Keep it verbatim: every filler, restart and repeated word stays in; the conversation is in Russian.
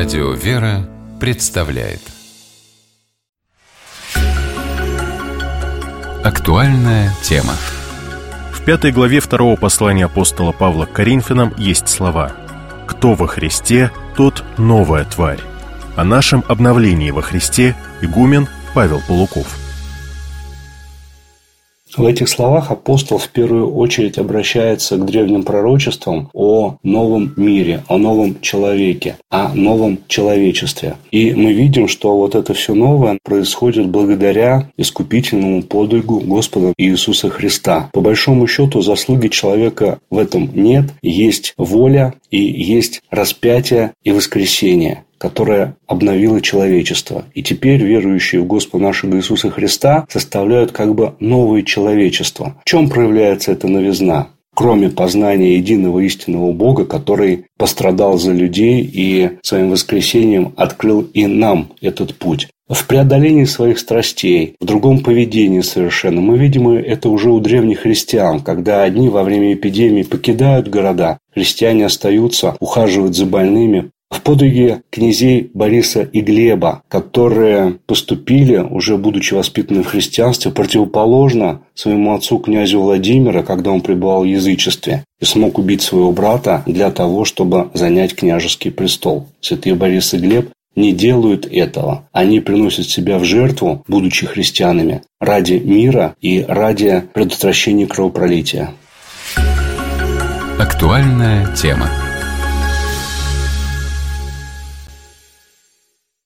Радио «Вера» представляет актуальная тема. В пятой главе второго послания апостола Павла к Коринфянам есть слова: «Кто во Христе, тот новая тварь». О нашем обновлении во Христе игумен Павел Полуков. В этих словах апостол в первую очередь обращается к древним пророчествам о новом мире, о новом человеке, о новом человечестве. И мы видим, что вот это все новое происходит благодаря искупительному подвигу Господа Иисуса Христа. По большому счету, заслуги человека в этом нет. Есть воля и есть распятие и воскресение, которая обновила человечество. И теперь верующие в Господа нашего Иисуса Христа составляют как бы новое человечество. В чем проявляется эта новизна? Кроме познания единого истинного Бога, который пострадал за людей и своим воскресением открыл и нам этот путь. В преодолении своих страстей, в другом поведении совершенно. Мы видим это уже у древних христиан, когда одни во время эпидемии покидают города, христиане остаются, ухаживают за больными. В подвиге князей Бориса и Глеба, которые поступили, уже будучи воспитаны в христианстве, противоположно своему отцу князю Владимира, когда он пребывал в язычестве и смог убить своего брата для того, чтобы занять княжеский престол. Святые Борис и Глеб не делают этого. Они приносят себя в жертву, будучи христианами, ради мира и ради предотвращения кровопролития. Актуальная тема.